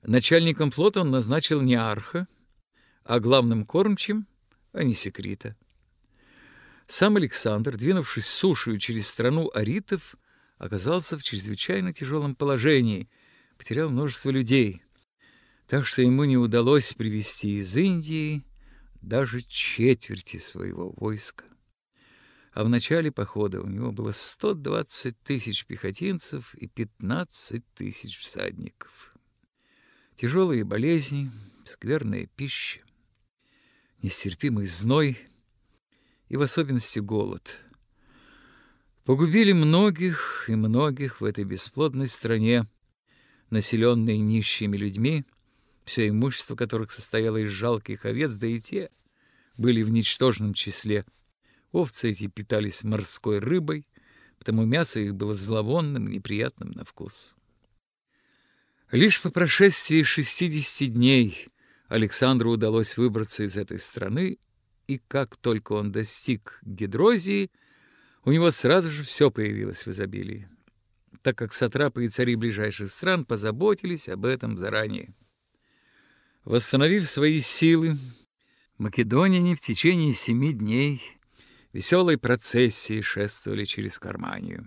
Начальником флота он назначил Неарха, а главным кормчим — Анисикрита. Сам Александр, двинувшись сушею через страну аритов, оказался в чрезвычайно тяжелом положении, потерял множество людей, так что ему не удалось привезти из Индии даже четверти своего войска. А в начале похода у него было 120 тысяч пехотинцев и 15 тысяч всадников. Тяжелые болезни, скверная пища, нестерпимый зной и в особенности голод погубили многих и многих в этой бесплодной стране, населенной нищими людьми, все имущество которых состояло из жалких овец, да и те были в ничтожном числе. Овцы эти питались морской рыбой, потому мясо их было зловонным и неприятным на вкус. Лишь по прошествии 60 дней Александру удалось выбраться из этой страны, и как только он достиг Гидрозии, у него сразу же все появилось в изобилии, так как сатрапы и цари ближайших стран позаботились об этом заранее. Восстановив свои силы, македоняне в течение 7 дней веселой процессией шествовали через Карманию.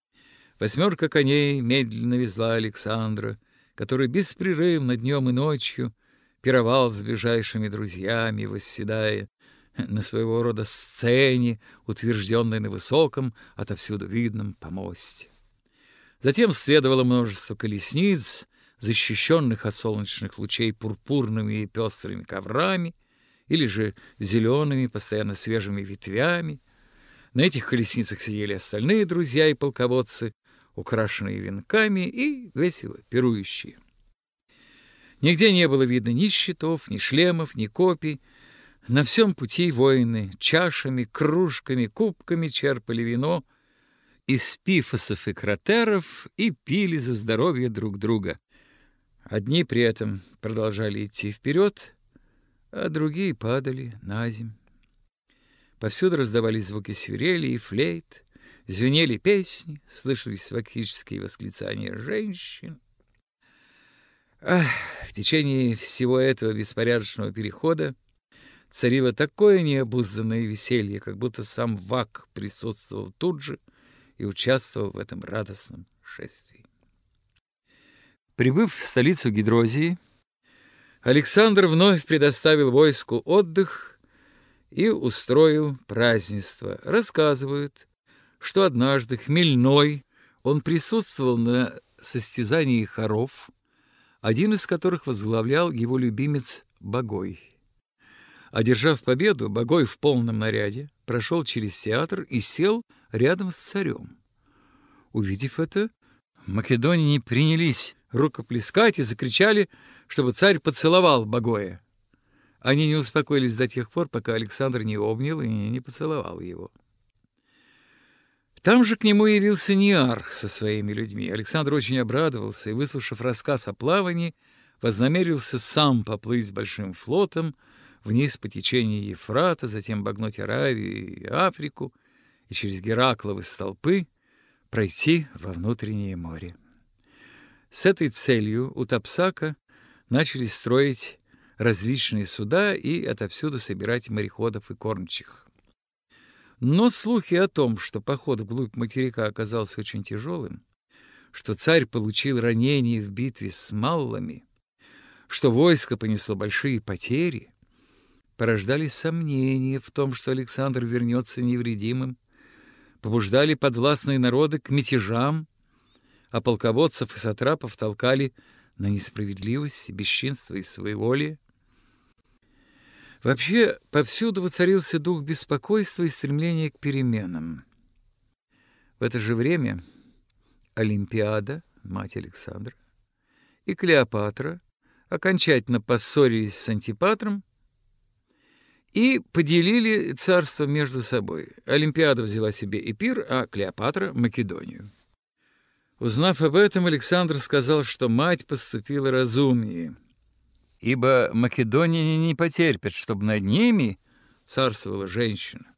8 коней медленно везла Александра, который беспрерывно днем и ночью пировал с ближайшими друзьями, восседая на своего рода сцене, утвержденной на высоком, отовсюду видном помосте. Затем следовало множество колесниц, защищенных от солнечных лучей пурпурными и пестрыми коврами, или же зелеными, постоянно свежими ветвями. На этих колесницах сидели остальные друзья и полководцы, украшенные венками и весело пирующие. Нигде не было видно ни щитов, ни шлемов, ни копий. На всем пути воины чашами, кружками, кубками черпали вино из пифосов и кратеров и пили за здоровье друг друга. Одни при этом продолжали идти вперед, а другие падали наземь. Повсюду раздавались звуки свирели и флейт, звенели песни, слышались фактические восклицания женщин. В течение всего этого беспорядочного перехода царило такое необузданное веселье, как будто сам Вак присутствовал тут же и участвовал в этом радостном шествии. Прибыв в столицу Гидрозии, Александр вновь предоставил войску отдых и устроил празднество. Рассказывают, что однажды хмельной он присутствовал на состязании хоров, один из которых возглавлял его любимец Багой. Одержав победу, Багой в полном наряде прошел через театр и сел рядом с царем. Увидев это, македоняне принялись рукоплескать и закричали, чтобы царь поцеловал Багоя. Они не успокоились до тех пор, пока Александр не обнял и не поцеловал его. Там же к нему явился Неарх со своими людьми. Александр очень обрадовался и, выслушав рассказ о плавании, вознамерился сам поплыть с большим флотом вниз по течению Ефрата, затем обогнуть Аравию и Африку и через Геракловы столпы пройти во внутреннее море. С этой целью у Тапсака начали строить различные суда и отовсюду собирать мореходов и кормчих. Но слухи о том, что поход вглубь материка оказался очень тяжелым, что царь получил ранения в битве с маллами, что войско понесло большие потери, порождали сомнения в том, что Александр вернется невредимым, побуждали подвластные народы к мятежам, а полководцев и сатрапов толкали на несправедливость, бесчинство и своеволие. Вообще, повсюду воцарился дух беспокойства и стремления к переменам. В это же время Олимпиада, мать Александра, и Клеопатра окончательно поссорились с Антипатром и поделили царство между собой. Олимпиада взяла себе Эпир, а Клеопатра — Македонию. Узнав об этом, Александр сказал, что мать поступила разумнее, ибо македоняне не потерпят, чтобы над ними царствовала женщина.